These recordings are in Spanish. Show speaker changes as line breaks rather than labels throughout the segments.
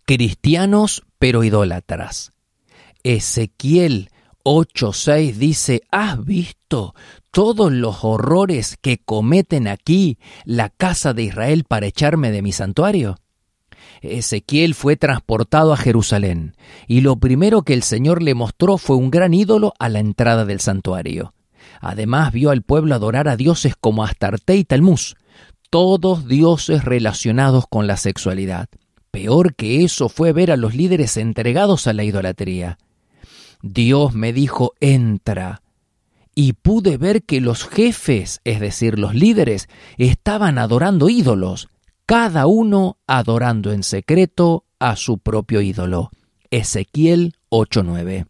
Cristianos pero idólatras. Ezequiel 8:6 dice: ¿has visto todos los horrores que cometen aquí la casa de Israel para echarme de mi santuario? Ezequiel fue transportado a Jerusalén, y lo primero que el Señor le mostró fue un gran ídolo a la entrada del santuario. Además vio al pueblo adorar a dioses como Astarte y Talmuz, todos dioses relacionados con la sexualidad. Peor que eso fue ver a los líderes entregados a la idolatría. Dios me dijo: entra. Y pude ver que los jefes, es decir, los líderes, estaban adorando ídolos, cada uno adorando en secreto a su propio ídolo. Ezequiel 8:9.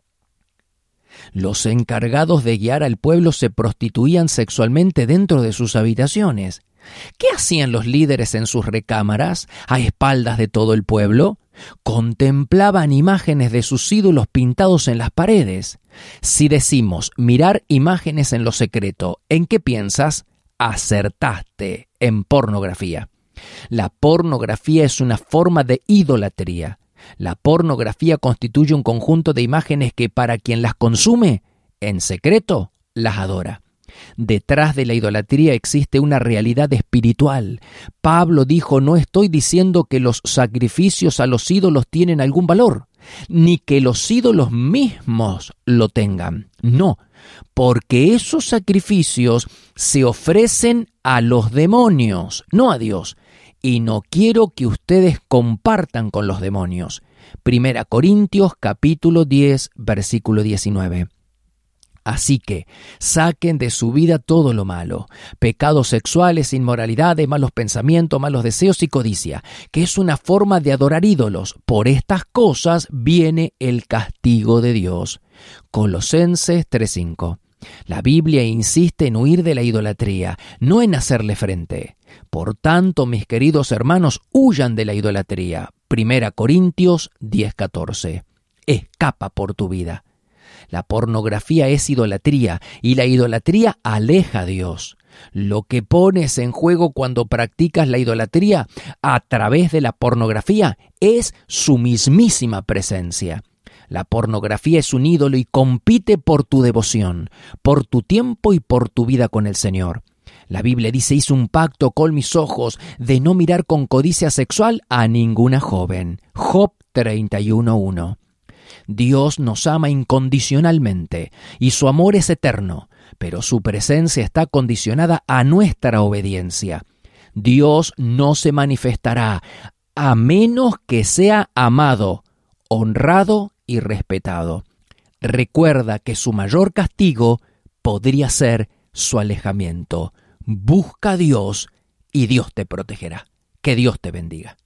Los encargados de guiar al pueblo se prostituían sexualmente dentro de sus habitaciones. ¿Qué hacían los líderes en sus recámaras, a espaldas de todo el pueblo? Contemplaban imágenes de sus ídolos pintados en las paredes. Si decimos mirar imágenes en lo secreto, ¿en qué piensas? Acertaste, en pornografía. La pornografía es una forma de idolatría. La pornografía constituye un conjunto de imágenes que para quien las consume, en secreto, las adora. Detrás de la idolatría existe una realidad espiritual. Pablo dijo: no estoy diciendo que los sacrificios a los ídolos tienen algún valor, ni que los ídolos mismos lo tengan. No, porque esos sacrificios se ofrecen a los demonios, no a Dios. Y no quiero que ustedes compartan con los demonios. 1 Corintios capítulo 10, versículo 19. Así que saquen de su vida todo lo malo: pecados sexuales, inmoralidades, malos pensamientos, malos deseos y codicia, que es una forma de adorar ídolos. Por estas cosas viene el castigo de Dios. Colosenses 3:5. La Biblia insiste en huir de la idolatría, no en hacerle frente. Por tanto, mis queridos hermanos, huyan de la idolatría. 1 Corintios 10:14. Escapa por tu vida. La pornografía es idolatría, y la idolatría aleja a Dios. Lo que pones en juego cuando practicas la idolatría a través de la pornografía es su mismísima presencia. La pornografía es un ídolo y compite por tu devoción, por tu tiempo y por tu vida con el Señor. La Biblia dice: hice un pacto con mis ojos de no mirar con codicia sexual a ninguna joven. Job 31:1. Dios nos ama incondicionalmente y su amor es eterno, pero su presencia está condicionada a nuestra obediencia. Dios no se manifestará a menos que sea amado, honrado y respetado. Recuerda que su mayor castigo podría ser su alejamiento. Busca a Dios y Dios te protegerá. Que Dios te bendiga.